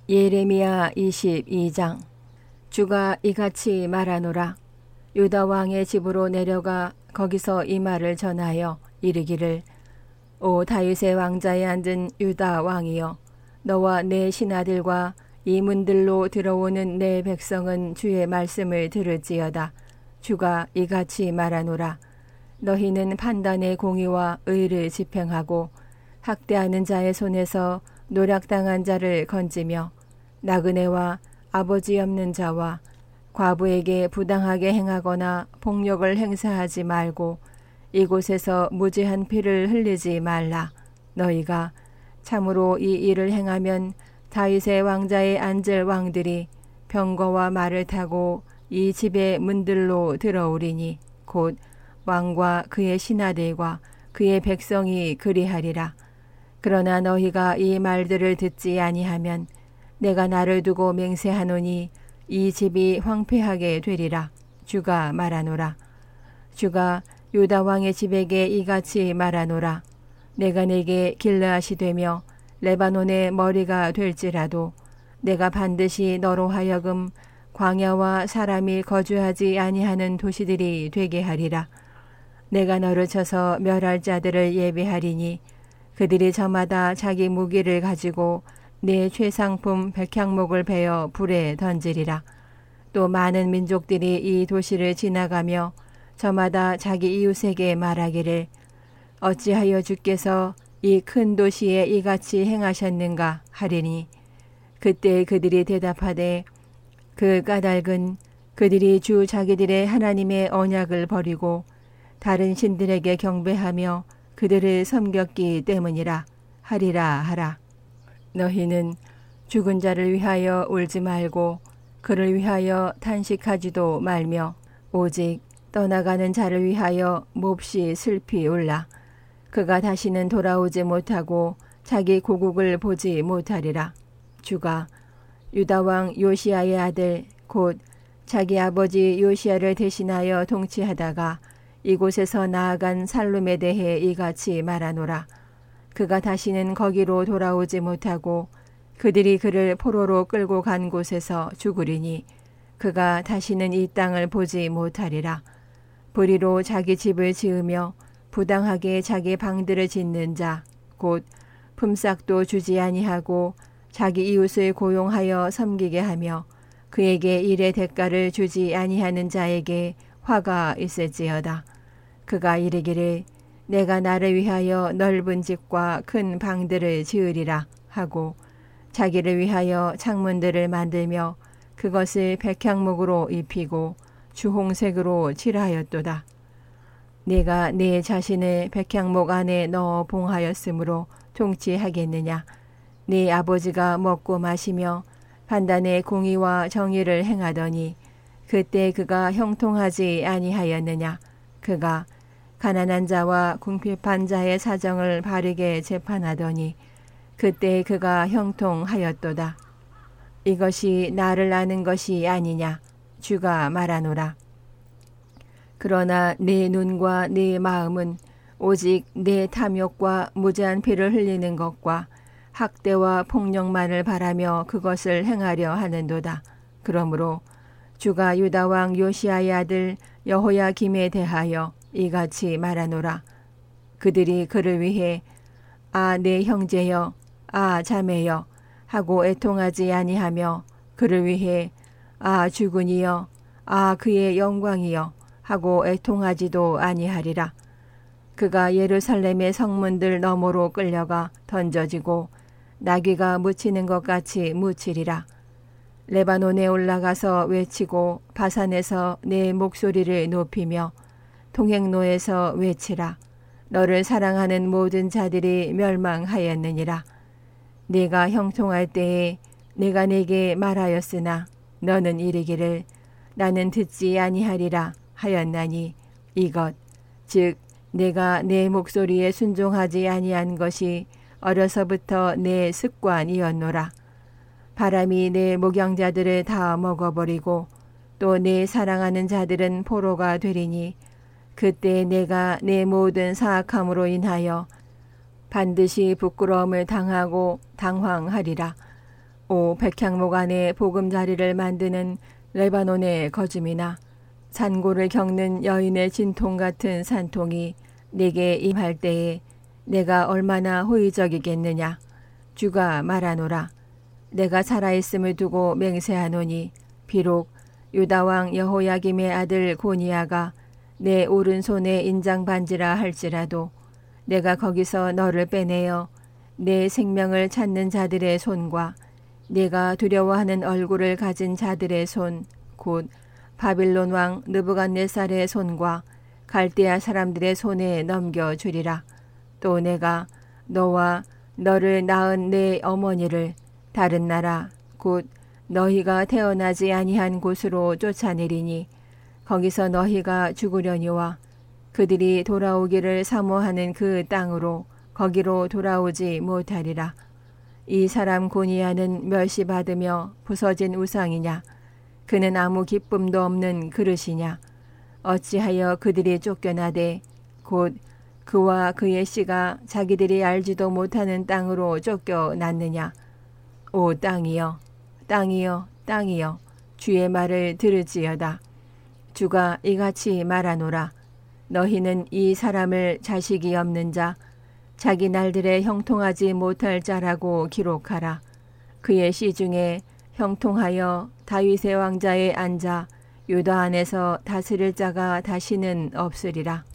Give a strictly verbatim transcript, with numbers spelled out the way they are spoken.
예레미야 이십이 장. 주가 이같이 말하노라. 유다 왕의 집으로 내려가 거기서 이 말을 전하여 이르기를, 오 다윗의 왕자에 앉은 유다 왕이여, 너와 내 신하들과 이 문들로 들어오는 내 백성은 주의 말씀을 들을지어다. 주가 이같이 말하노라. 너희는 판단의 공의와 의를 집행하고 학대하는 자의 손에서 노략당한 자를 건지며 나그네와 아버지 없는 자와 과부에게 부당하게 행하거나 폭력을 행사하지 말고 이곳에서 무죄한 피를 흘리지 말라. 너희가 참으로 이 일을 행하면 다윗의 왕자에 앉을 왕들이 병거와 말을 타고 이 집의 문들로 들어오리니 곧 왕과 그의 신하들과 그의 백성이 그리하리라. 그러나 너희가 이 말들을 듣지 아니하면 내가 나를 두고 맹세하노니 이 집이 황폐하게 되리라. 주가 말하노라. 주가 유다 왕의 집에게 이같이 말하노라. 내가 내게 길르앗이 되며 레바논의 머리가 될지라도 내가 반드시 너로 하여금 광야와 사람이 거주하지 아니하는 도시들이 되게 하리라. 내가 너를 쳐서 멸할 자들을 예비하리니 그들이 저마다 자기 무기를 가지고 내 최상품 백향목을 베어 불에 던지리라. 또 많은 민족들이 이 도시를 지나가며 저마다 자기 이웃에게 말하기를, 어찌하여 주께서 이 큰 도시에 이같이 행하셨는가 하리니, 그때 그들이 대답하되, 그 까닭은 그들이 주 자기들의 하나님의 언약을 버리고 다른 신들에게 경배하며 그들을 섬겼기 때문이라 하리라 하라. 너희는 죽은 자를 위하여 울지 말고 그를 위하여 탄식하지도 말며 오직 떠나가는 자를 위하여 몹시 슬피 울라. 그가 다시는 돌아오지 못하고 자기 고국을 보지 못하리라. 주가 유다 왕 요시야의 아들 곧 자기 아버지 요시야를 대신하여 통치하다가 이곳에서 나아간 살룸에 대해 이같이 말하노라. 그가 다시는 거기로 돌아오지 못하고 그들이 그를 포로로 끌고 간 곳에서 죽으리니 그가 다시는 이 땅을 보지 못하리라. 불의로 자기 집을 지으며 부당하게 자기 방들을 짓는 자, 곧 품삯도 주지 아니하고 자기 이웃을 고용하여 섬기게 하며 그에게 일의 대가를 주지 아니하는 자에게 화가 있을지어다. 그가 이르기를, 내가 나를 위하여 넓은 집과 큰 방들을 지으리라 하고 자기를 위하여 창문들을 만들며 그것을 백향목으로 입히고 주홍색으로 칠하였도다. 내가 내 자신을 백향목 안에 넣어 봉하였으므로 통치하겠느냐. 네 아버지가 먹고 마시며 판단의 공의와 정의를 행하더니 그때 그가 형통하지 아니하였느냐. 그가 가난한 자와 궁핍한 자의 사정을 바르게 재판하더니 그때 그가 형통하였도다. 이것이 나를 아는 것이 아니냐. 주가 말하노라. 그러나 내 눈과 내 마음은 오직 내 탐욕과 무제한 피를 흘리는 것과 학대와 폭력만을 바라며 그것을 행하려 하는도다. 그러므로 주가 유다 왕 요시야의 아들 여호야김에 대하여 이같이 말하노라. 그들이 그를 위해 아 내 형제여, 아 자매여 하고 애통하지 아니하며 그를 위해 아 주군이여, 아 그의 영광이여 하고 애통하지도 아니하리라. 그가 예루살렘의 성문들 너머로 끌려가 던져지고 나귀가 묻히는 것 같이 묻히리라. 레바논에 올라가서 외치고 바산에서 내 목소리를 높이며 통행로에서 외치라. 너를 사랑하는 모든 자들이 멸망하였느니라. 네가 형통할 때에 내가 네게 말하였으나 너는 이르기를 나는 듣지 아니하리라 하였나니 이것 즉 내가 내 목소리에 순종하지 아니한 것이 어려서부터 내 습관이었노라. 바람이 내 목양자들을 다 먹어버리고 또 내 사랑하는 자들은 포로가 되리니 그때 내가 내 모든 사악함으로 인하여 반드시 부끄러움을 당하고 당황하리라. 오 백향목 안에 보금자리를 만드는 레바논의 거줌이나 산고를 겪는 여인의 진통 같은 산통이 내게 임할 때에 내가 얼마나 호의적이겠느냐. 주가 말하노라. 내가 살아있음을 두고 맹세하노니 비록 유다왕 여호야김의 아들 고니야가 내 오른손에 인장반지라 할지라도 내가 거기서 너를 빼내어 내 생명을 찾는 자들의 손과 내가 두려워하는 얼굴을 가진 자들의 손, 곧 바빌론 왕 느부갓네살의 손과 갈대아 사람들의 손에 넘겨주리라. 또 내가 너와 너를 낳은 내 어머니를 다른 나라 곧 너희가 태어나지 아니한 곳으로 쫓아내리니 거기서 너희가 죽으려니와 그들이 돌아오기를 사모하는 그 땅으로 거기로 돌아오지 못하리라. 이 사람 고니야는 멸시받으며 부서진 우상이냐? 그는 아무 기쁨도 없는 그릇이냐? 어찌하여 그들이 쫓겨나되 곧 그와 그의 씨가 자기들이 알지도 못하는 땅으로 쫓겨났느냐? 오 땅이여, 땅이여, 땅이여, 주의 말을 들을지어다. 주가 이같이 말하노라. 너희는 이 사람을 자식이 없는 자, 자기 날들에 형통하지 못할 자라고 기록하라. 그의 씨 중에 형통하여 다윗의 왕자에 앉아 유다 안에서 다스릴 자가 다시는 없으리라.